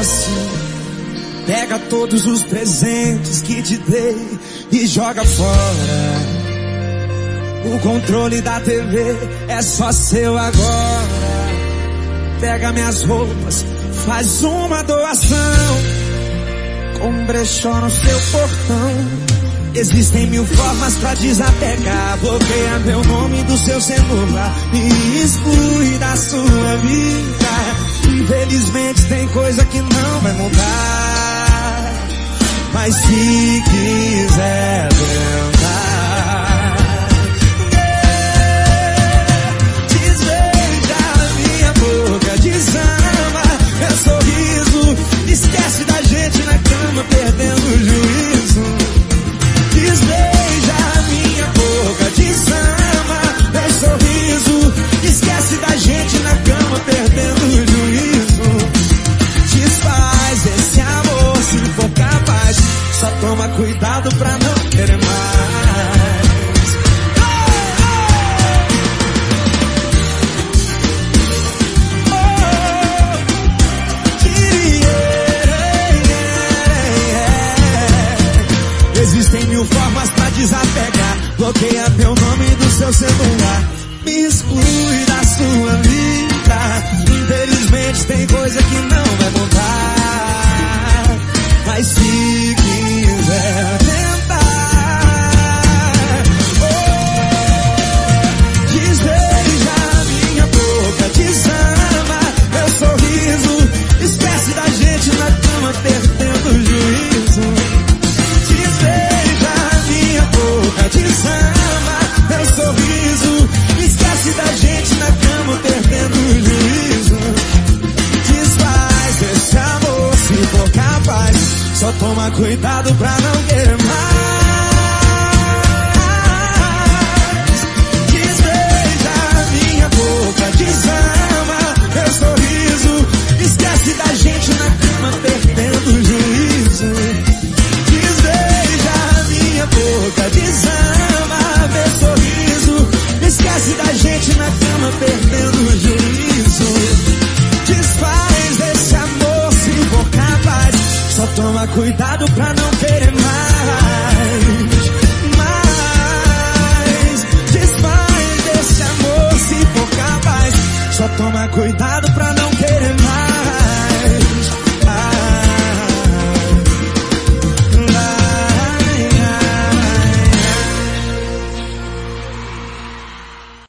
assim: pega todos os presentes que te dei e joga fora. O controle da TV é só seu agora. Pega minhas roupas, faz uma doação, com um brechó no seu portão. Existem 1000 formas pra desapegar. Bloqueia meu nome do seu celular, me exclui da sua vida. Infelizmente tem coisa que não vai mudar, mas se quiser tentar, desbeija minha boca, desama meu sorriso, esquece da gente na cama perdendo o juízo. Desbeija minha boca, desama meu sorriso, esquece da gente na cama perdendo o juízo. Desfaz esse amor se for capaz, só toma cuidado pra não querer mais. Existem 1000 formas pra desapegar. Bloqueia meu nome do seu celular, me exclui da sua vida. Infelizmente tem coisa que não vai mudar, mas se quiser